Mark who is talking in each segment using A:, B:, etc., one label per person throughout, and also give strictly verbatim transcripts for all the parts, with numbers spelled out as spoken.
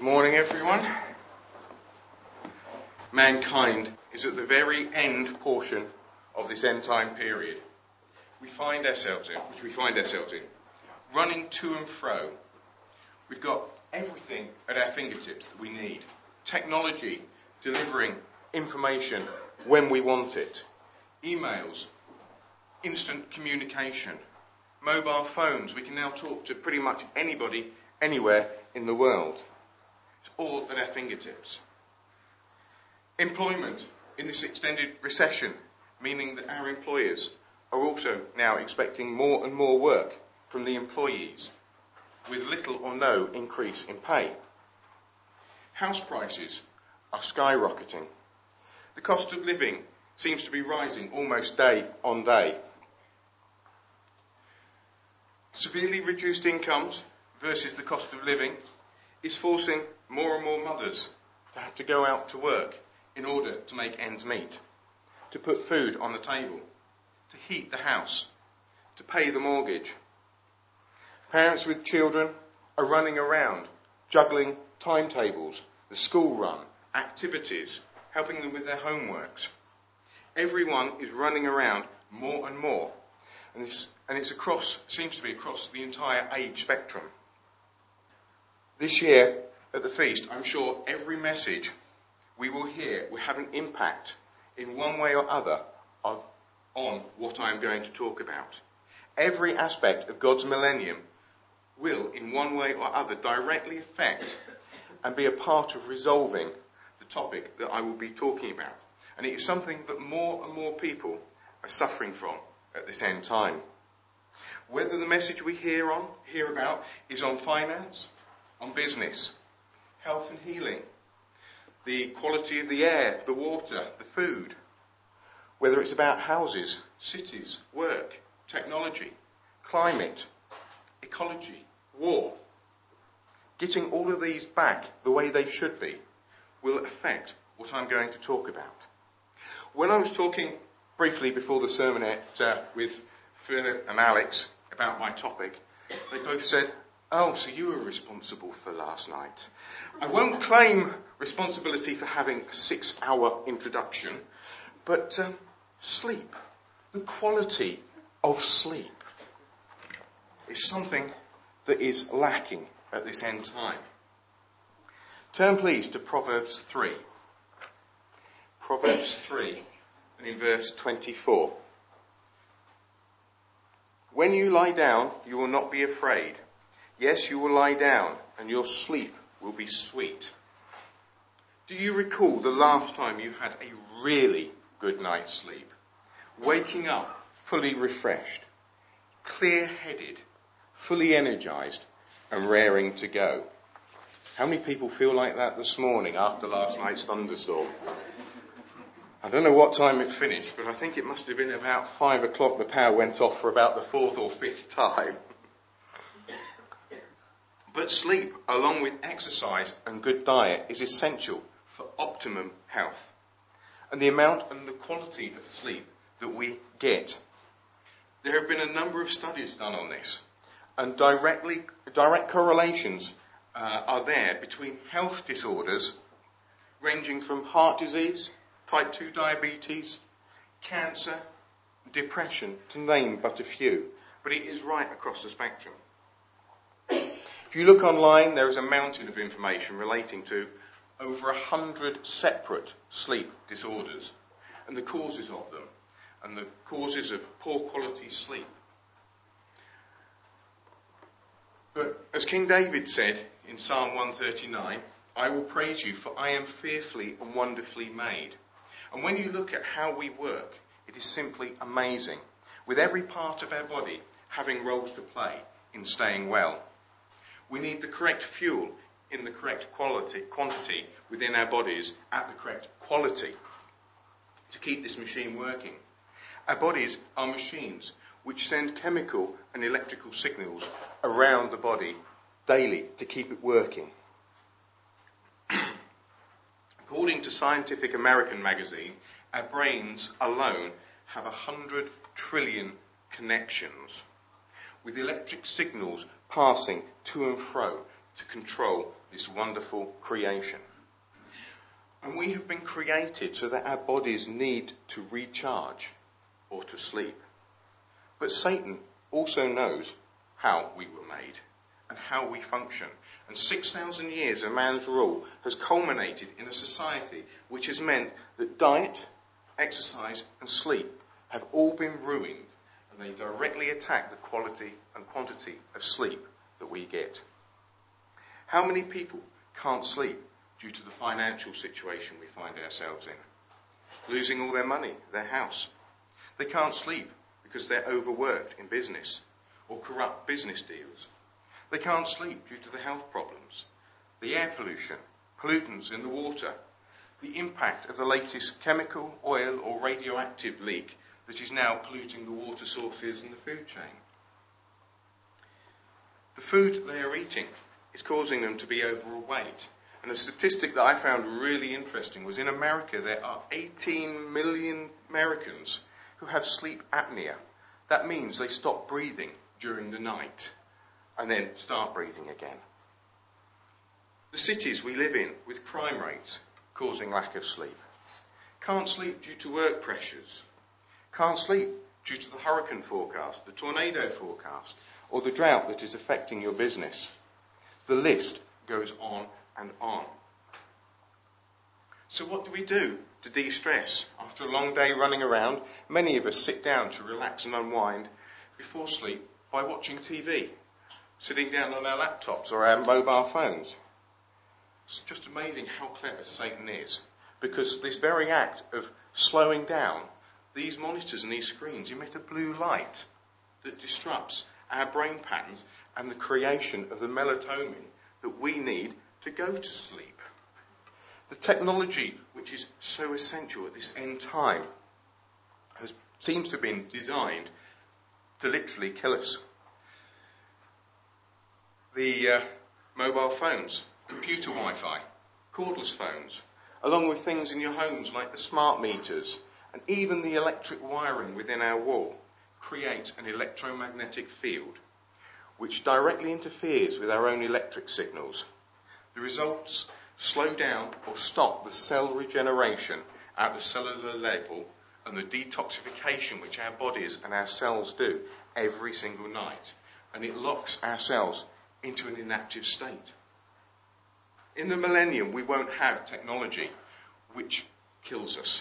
A: Morning, everyone. Mankind is at the very end portion of this end time period. We find ourselves in, which we find ourselves in, running to and fro. We've got everything at our fingertips that we need. Technology delivering information when we want it. Emails, instant communication, mobile phones. We can now talk to pretty much anybody, anywhere in the world. It's all at our fingertips. Employment in this extended recession, meaning that our employers are also now expecting more and more work from the employees, with little or no increase in pay. House prices are skyrocketing. The cost of living seems to be rising almost day on day. Severely reduced incomes versus the cost of living is forcing more and more mothers to have to go out to work in order to make ends meet, to put food on the table, to heat the house, to pay the mortgage. Parents with children are running around, juggling timetables, the school run, activities, helping them with their homeworks. Everyone is running around more and more, and it's, and it's across, seems to be across the entire age spectrum. This year at the feast, I'm sure every message we will hear will have an impact in one way or other on, on what I'm going to talk about. Every aspect of God's millennium will, in one way or other, directly affect and be a part of resolving the topic that I will be talking about. And it is something that more and more people are suffering from at this end time. Whether the message we hear on, hear about is on finance, on business, health and healing, the quality of the air, the water, the food, whether it's about houses, cities, work, technology, climate, ecology, war, getting all of these back the way they should be will affect what I'm going to talk about. When I was talking briefly before the sermonette uh, with Philip and Alex about my topic, they both said, "Oh, so you were responsible for last night." I won't claim responsibility for having a six-hour introduction, but um, sleep, the quality of sleep, is something that is lacking at this end time. Turn please to Proverbs three. Proverbs three, and in verse twenty-four. "When you lie down, you will not be afraid. Yes, you will lie down, and your sleep will be sweet." Do you recall the last time you had a really good night's sleep? Waking up fully refreshed, clear-headed, fully energized, and raring to go. How many people feel like that this morning after last night's thunderstorm? I don't know what time it finished, but I think it must have been about five o'clock the power went off for about the fourth or fifth time. But sleep, along with exercise and good diet, is essential for optimum health. And the amount and the quality of sleep that we get. There have been a number of studies done on this, and directly, direct correlations uh, are there between health disorders ranging from heart disease, type two diabetes, cancer, depression, to name but a few. But it is right across the spectrum. If you look online, there is a mountain of information relating to over a hundred separate sleep disorders and the causes of them and the causes of poor quality sleep. But as King David said in Psalm one thirty-nine, "I will praise you, for I am fearfully and wonderfully made." And when you look at how we work, it is simply amazing, with every part of our body having roles to play in staying well. We need the correct fuel in the correct quality, quantity within our bodies at the correct quality to keep this machine working. Our bodies are machines which send chemical and electrical signals around the body daily to keep it working. According to Scientific American magazine, our brains alone have a hundred trillion connections, with electric signals passing to and fro to control this wonderful creation. And we have been created so that our bodies need to recharge or to sleep. But Satan also knows how we were made and how we function. And six thousand years of man's rule has culminated in a society which has meant that diet, exercise and sleep have all been ruined, and they directly attack the quality and quantity of sleep that we get. How many people can't sleep due to the financial situation we find ourselves in? Losing all their money, their house. They can't sleep because they're overworked in business or corrupt business deals. They can't sleep due to the health problems, the air pollution, pollutants in the water, the impact of the latest chemical, oil or radioactive leak that is now polluting the water sources and the food chain. The food they are eating is causing them to be overweight. And a statistic that I found really interesting was in America there are eighteen million Americans who have sleep apnea. That means they stop breathing during the night and then start breathing again. The cities we live in with crime rates causing lack of sleep. Can't sleep due to work pressures. Can't sleep due to the hurricane forecast, the tornado forecast, or the drought that is affecting your business. The list goes on and on. So what do we do to de-stress? After a long day running around, many of us sit down to relax and unwind before sleep by watching T V, sitting down on our laptops or our mobile phones. It's just amazing how clever Satan is, because this very act of slowing down, these monitors and these screens emit a blue light that disrupts our brain patterns and the creation of the melatonin that we need to go to sleep. The technology which is so essential at this end time has, seems to have been designed to literally kill us. The uh, mobile phones, computer Wi-Fi, cordless phones, along with things in your homes like the smart meters and even the electric wiring within our wall, create an electromagnetic field which directly interferes with our own electric signals. The results slow down or stop the cell regeneration at the cellular level and the detoxification which our bodies and our cells do every single night. And it locks our cells into an inactive state. In the millennium, we won't have technology which kills us.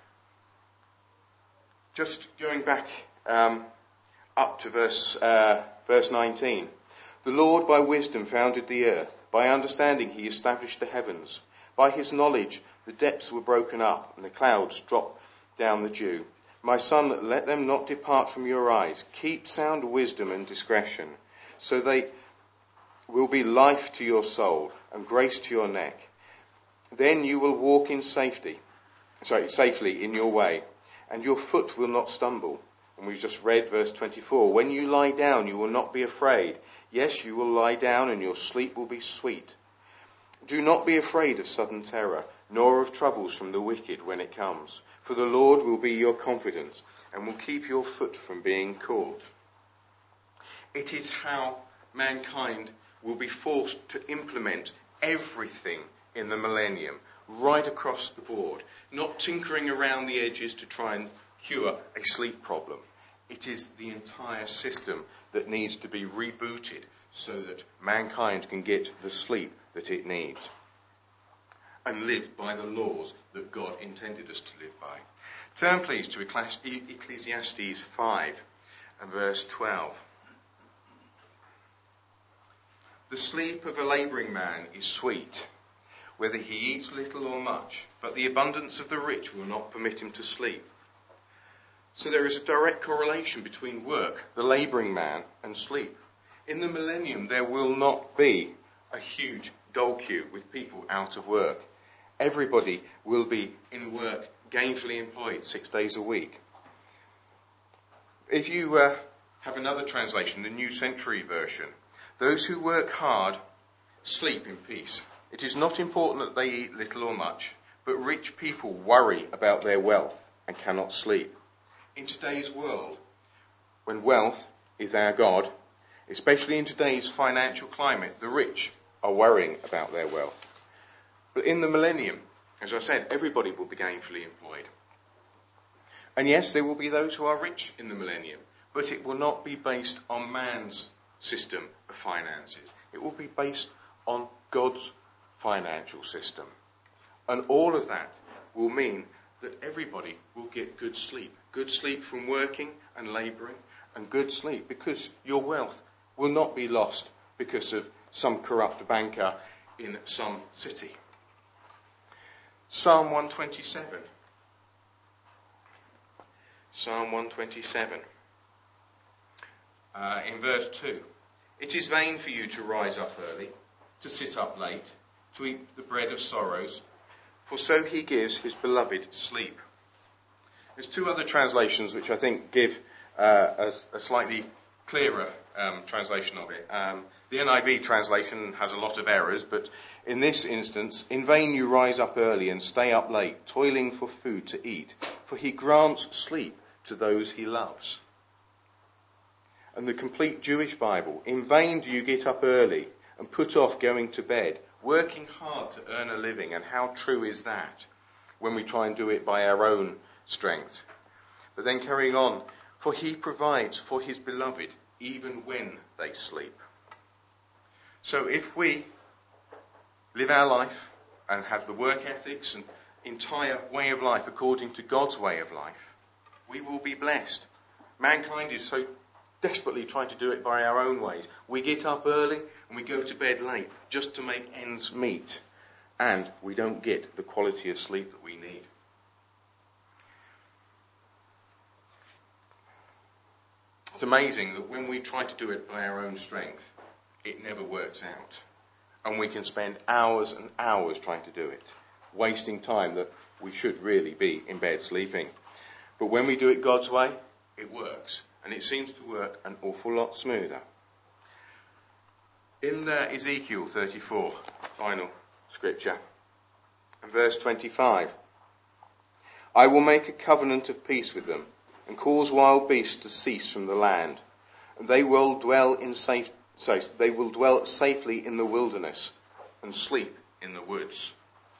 A: Just going back um, up to verse, uh, verse nineteen. The Lord by wisdom founded the earth. By understanding he established the heavens. By his knowledge the depths were broken up and the clouds dropped down the dew. My son, let them not depart from your eyes. Keep sound wisdom and discretion, so they will be life to your soul and grace to your neck. Then you will walk in safety, sorry, safely in your way, and your foot will not stumble. And we've just read verse twenty-four. When you lie down, you will not be afraid. Yes, you will lie down and your sleep will be sweet. Do not be afraid of sudden terror, nor of troubles from the wicked when it comes. For the Lord will be your confidence and will keep your foot from being caught. It is how mankind will be forced to implement everything in the millennium, right across the board, not tinkering around the edges to try and cure a sleep problem. It is the entire system that needs to be rebooted so that mankind can get the sleep that it needs and live by the laws that God intended us to live by. Turn please to Ecclesiastes five and verse twelve. The sleep of a labouring man is sweet, whether he eats little or much, but the abundance of the rich will not permit him to sleep. So there is a direct correlation between work, the labouring man, and sleep. In the millennium, there will not be a huge dole queue with people out of work. Everybody will be in work, gainfully employed six days a week. If you uh, have another translation, the New Century Version, those who work hard sleep in peace. It is not important that they eat little or much, but rich people worry about their wealth and cannot sleep. In today's world, when wealth is our God, especially in today's financial climate, the rich are worrying about their wealth. But in the millennium, as I said, everybody will be gainfully employed. And yes, there will be those who are rich in the millennium, but it will not be based on man's system of finances. It will be based on God's financial system. And all of that will mean that everybody will get good sleep. Good sleep from working and labouring, and good sleep because your wealth will not be lost because of some corrupt banker in some city. Psalm one twenty-seven. Psalm one twenty-seven. Uh, in verse two. It is vain for you to rise up early, to sit up late, to eat the bread of sorrows, for so he gives his beloved sleep. There's two other translations which I think give uh, a, a slightly clearer um, translation of it. Um, the N I V translation has a lot of errors, but in this instance, in vain you rise up early and stay up late, toiling for food to eat, for he grants sleep to those he loves. And the complete Jewish Bible, in vain do you get up early and put off going to bed, working hard to earn a living. And how true is that when we try and do it by our own strength? But then carrying on, for he provides for his beloved even when they sleep. So if we live our life and have the work ethics and entire way of life according to God's way of life, we will be blessed. Mankind is so desperately trying to do it by our own ways. We get up early and we go to bed late just to make ends meet. And we don't get the quality of sleep that we need. It's amazing that when we try to do it by our own strength, it never works out. And we can spend hours and hours trying to do it, wasting time that we should really be in bed sleeping. But when we do it God's way, it works. And it seems to work an awful lot smoother. In uh, Ezekiel thirty-four, final scripture, and verse twenty-five, I will make a covenant of peace with them, and cause wild beasts to cease from the land, and they will dwell in safe, sorry, they will dwell safely in the wilderness, and sleep in the woods.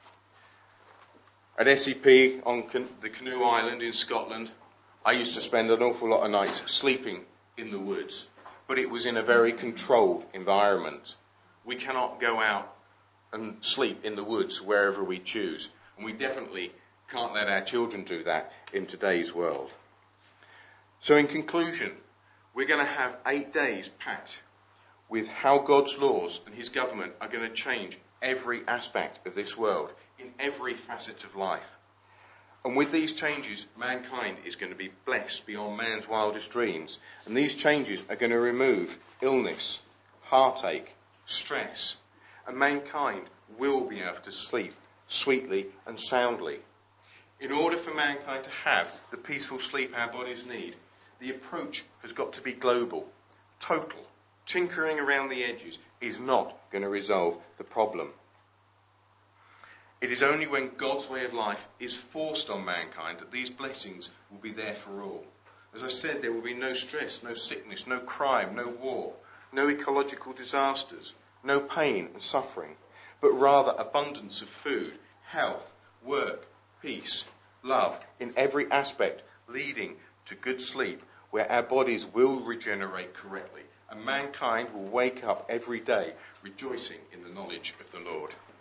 A: At S E P on Can- the Canoe Island in Scotland, I used to spend an awful lot of nights sleeping in the woods, but it was in a very controlled environment. We cannot go out and sleep in the woods wherever we choose, and we definitely can't let our children do that in today's world. So in conclusion, we're going to have eight days packed with how God's laws and his government are going to change every aspect of this world, in every facet of life. And with these changes, mankind is going to be blessed beyond man's wildest dreams. And these changes are going to remove illness, heartache, stress. And mankind will be able to sleep sweetly and soundly. In order for mankind to have the peaceful sleep our bodies need, the approach has got to be global, total. Tinkering around the edges is not going to resolve the problem. It is only when God's way of life is forced on mankind that these blessings will be there for all. As I said, there will be no stress, no sickness, no crime, no war, no ecological disasters, no pain and suffering, but rather abundance of food, health, work, peace, love in every aspect, leading to good sleep where our bodies will regenerate correctly and mankind will wake up every day rejoicing in the knowledge of the Lord.